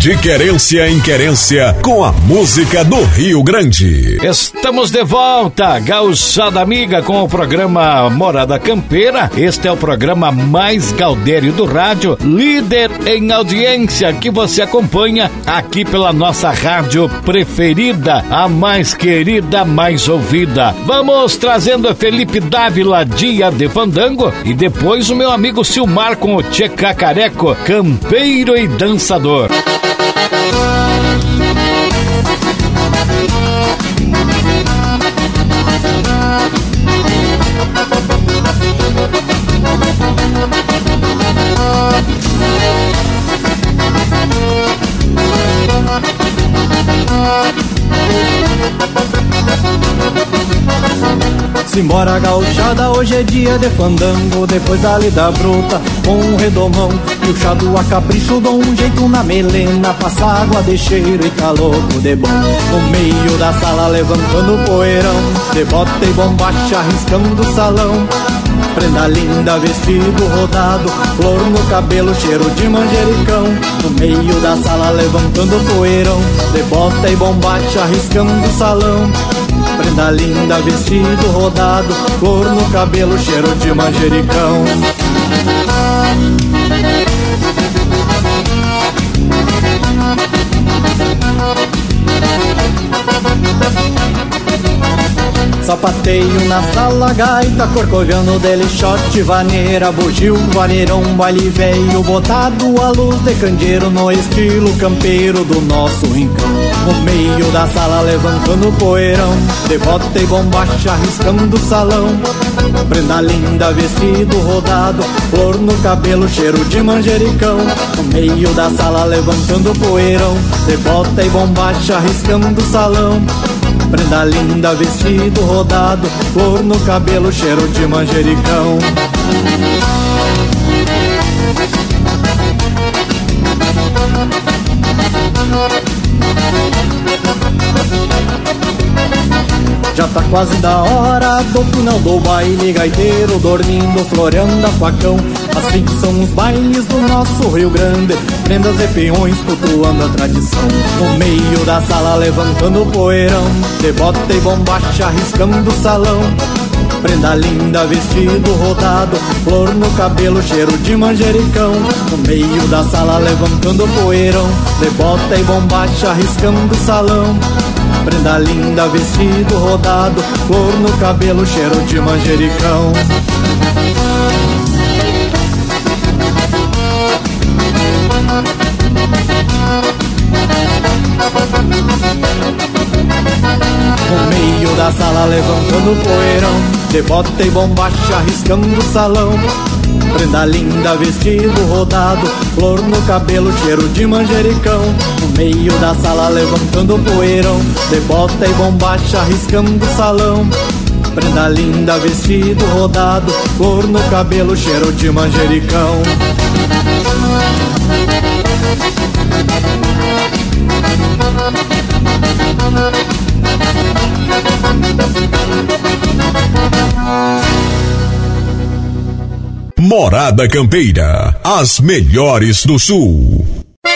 De querência em querência, com a música do Rio Grande. Estamos de volta, gauchada amiga, com o programa Morada Campeira. Este é o programa mais gaudério do rádio, líder em audiência, que você acompanha aqui pela nossa rádio preferida, a mais querida, a mais ouvida. Vamos trazendo Felipe Dávila, Dia de Fandango, e depois o meu amigo Silmar com o Tchê Cacareco, campeiro e dançador. Simbora gauchada, hoje é dia de fandango. Depois da lida bruta, com um redomão e o chado a capricho, dou um jeito na melena. Passa água de cheiro e tá louco de bom. No meio da sala levantando o poeirão, de bota e bombacha arriscando o salão. Prenda linda, vestido rodado, flor no cabelo, cheiro de manjericão. No meio da sala levantando o poeirão, de bota e bombacha arriscando o salão. Prenda linda, vestido rodado, flor no cabelo, cheiro de manjericão. Sapateio na sala, gaita, corcoviano, delixote, vaneira, bugio, vaneirão, baile velho, botado à luz de candeeiro, no estilo campeiro do nosso rincão. No meio da sala levantando o poeirão, de bota e bombacha arriscando o salão. Prenda linda, vestido rodado, flor no cabelo, cheiro de manjericão. No meio da sala levantando o poeirão, de bota e bombacha arriscando o salão. Prenda linda, vestido rodado, flor no cabelo, cheiro de manjericão. Já tá quase da hora do final do baile, gaiteiro dormindo, floreando a facão. Assim são os bailes do nosso Rio Grande, prendas e peões cultuando a tradição. No meio da sala levantando o poeirão, de bota e bombacha arriscando o salão. Prenda linda, vestido rodado, flor no cabelo, cheiro de manjericão. No meio da sala levantando o poeirão, de bota e bombacha arriscando o salão. Prenda linda, vestido rodado, flor no cabelo, cheiro de manjericão. No meio da sala levantando o poeirão, de bota e bombacha arriscando o salão. Prenda linda, vestido rodado, flor no cabelo, cheiro de manjericão. No meio da sala levantando o poeirão, de bota e bombacha arriscando o salão. Prenda linda, vestido rodado, flor no cabelo, cheiro de manjericão. Morada Campeira, as melhores do Sul.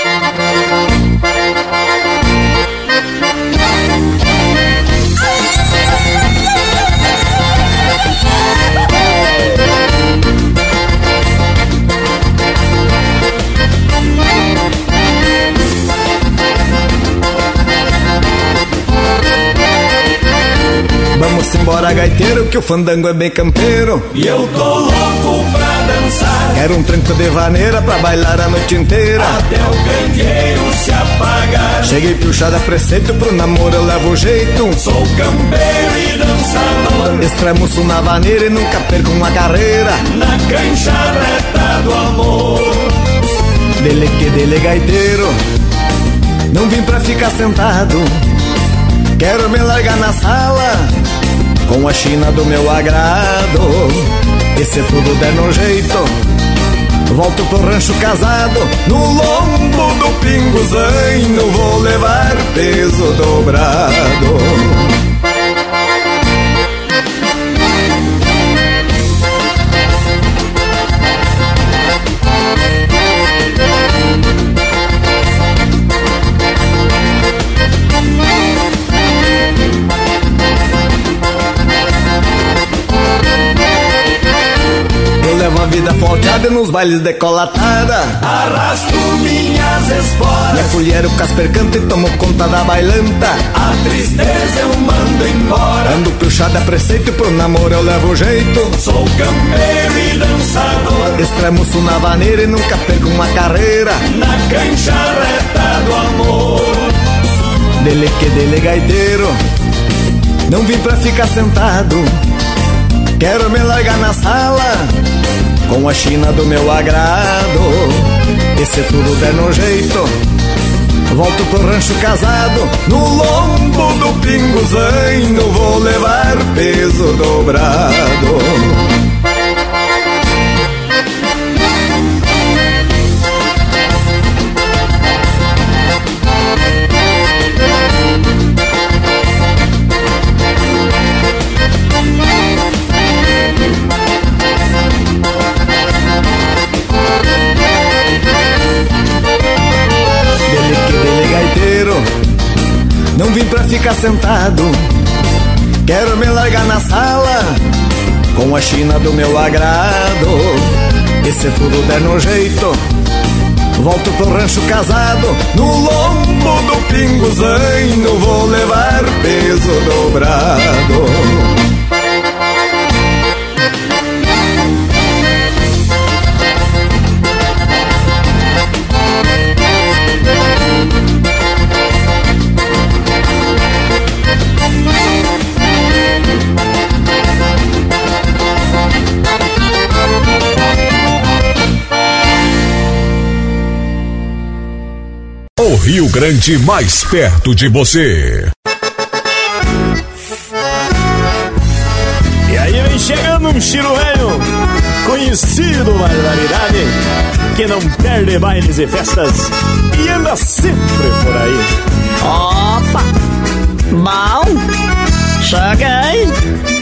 Vamos embora, gaiteiro, que o fandango é bem campeiro. E eu tô louco pra dançar. Quero um tranco de vaneira pra bailar a noite inteira, até o candeeiro se apagar. Cheguei puxada a preceito, pro namoro eu levo jeito. Sou campeiro e dançador, espremuço na vaneira e nunca perco uma carreira. Na cancha reta do amor. Dele que dele, gaiteiro, não vim pra ficar sentado. Quero me largar na sala, com a china do meu agrado. E se tudo der no jeito, volto pro rancho casado. No lombo do pinguzaino vou levar peso dobrado. nos bailes decolatada. Arrasto minhas esporas, e a colher o Casper canta e tomo conta da bailanta. A tristeza eu mando embora, ando puxado a preceito e pro namoro eu levo jeito. Sou campeiro e dançador, extremoço na vaneira e nunca perco uma carreira. Na cancha reta do amor. Dele que dele gaiteiro, não vim pra ficar sentado. Quero me largar na sala, com a china do meu agrado. E se tudo der no jeito, volto pro rancho casado. No lombo do pinguzaino vou levar peso dobrado. Não vim pra ficar sentado, quero me largar na sala, com a china do meu agrado. E se tudo der no jeito, volto pro rancho casado. No lombo do pinguzaino vou levar peso dobrado. O Rio Grande mais perto de você. E aí vem chegando um Chiro Velho, conhecido barbaridade, que não perde bailes e festas e anda sempre por aí. Opa, bom, cheguei.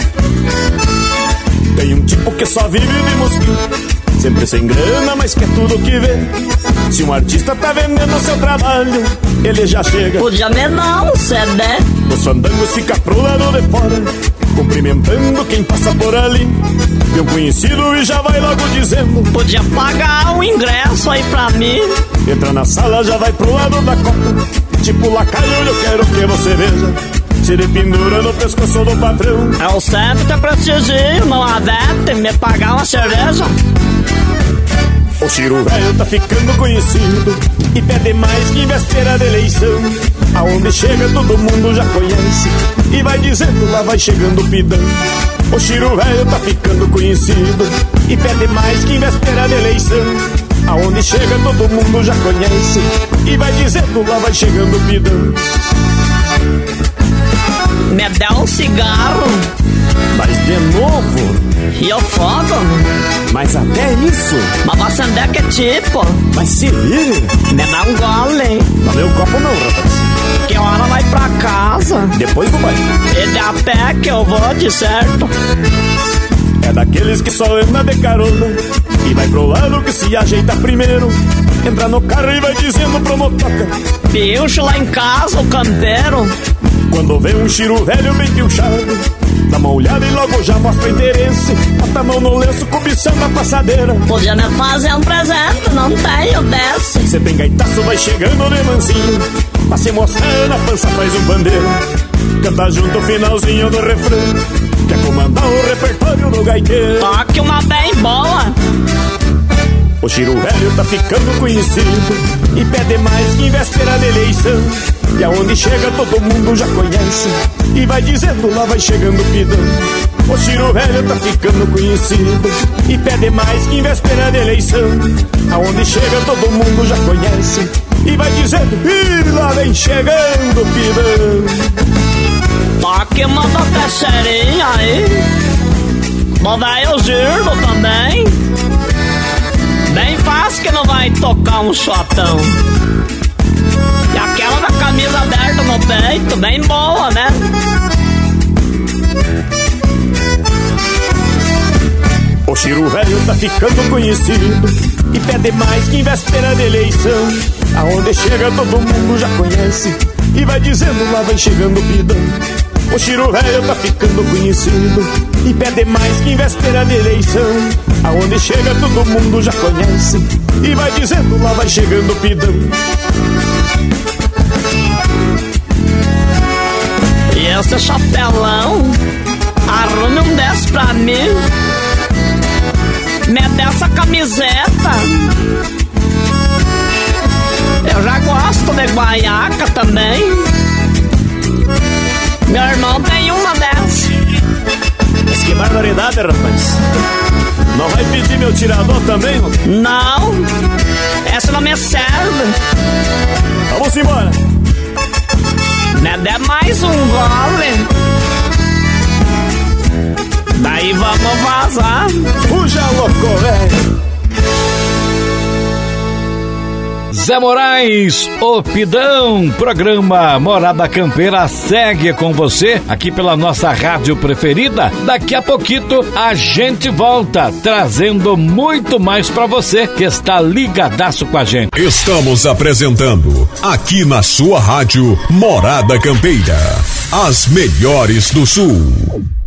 Tem um tipo que só vive de mosquito, sempre sem grana, mas quer tudo que vê. Se um artista tá vendendo seu trabalho, ele já chega. Podia me dar um CD. Os fandangos ficam pro lado de fora, cumprimentando quem passa por ali. Meu conhecido e já vai logo dizendo: podia pagar um ingresso aí pra mim. Entra na sala, já vai pro lado da copa, tipo lacaio, eu quero que você veja. Se ele pendura no pescoço do patrão. Eu sempre te prestigio, não adete me pagar uma cerveja. O Chiro Velho tá ficando conhecido e pede mais que em véspera de eleição. Aonde chega todo mundo já conhece e vai dizendo, lá vai chegando o pidão. O Chiro Velho tá ficando conhecido e pede mais que em véspera de eleição. Aonde chega todo mundo já conhece e vai dizendo, lá vai chegando o pidão. Me dá um cigarro. Mas de novo? E eu fogo. Mas até isso? Mas você acender que tipo? Mas se vire. Me dá um gole. Não deu copo não, rapaz. Que hora vai pra casa? Depois do banho. E de a pé que eu vou, de certo. É daqueles que só anda de carona e vai pro lado que se ajeita primeiro. Entra no carro e vai dizendo pro motoca: Pilcho lá em casa, o campeiro. Quando vê um Chiro Velho bem pilchado, dá uma olhada e logo já mostra interesse. Bota a mão no lenço cobiçando a passadeira. Podia me fazer um presente, não tenho desse. Cê tem gaitaço, vai chegando de mansinho, pra se mostrar na pança faz um pandeiro. Canta junto o finalzinho do refrão, quer comandar o repertório do gaiteiro. Toque uma bem boa. O Chiro Velho tá ficando conhecido e pede mais que em véspera de eleição. E aonde chega todo mundo já conhece e vai dizendo, lá vai chegando o pidão. O Chiro Velho tá ficando conhecido e pede mais que em véspera de eleição. Aonde chega todo mundo já conhece e vai dizendo, e lá vem chegando o pidão. Toque uma da terceirinha aí. Vou dar o giro também. Bem fácil que não vai tocar um shotão. E aquela da camisa aberta no peito, bem boa, né? O Chiro Velho tá ficando conhecido e pede mais que em véspera de eleição. Aonde chega todo mundo já conhece e vai dizendo, lá vai chegando o pidão. O Chiro velho tá ficando conhecido e pede mais que em véspera de eleição. Aonde chega todo mundo já conhece e vai dizendo lá vai chegando o pidão. E esse chapelão, arrume um 10 pra mim. Me dê essa camiseta. Eu já gosto de guaiaca também. Meu irmão tem uma dessa. Mas que barbaridade, rapaz. Não vai pedir meu tirador também? Não, essa não me serve. Vamos embora. Me dê mais um gole. Daí vamos vazar. Fuja, louco, velho. Zé Moraes, o Pidão, programa Morada Campeira segue com você aqui pela nossa rádio preferida. Daqui a pouquinho a gente volta trazendo muito mais pra você que está ligadaço com a gente. Estamos apresentando aqui na sua rádio Morada Campeira, as melhores do Sul.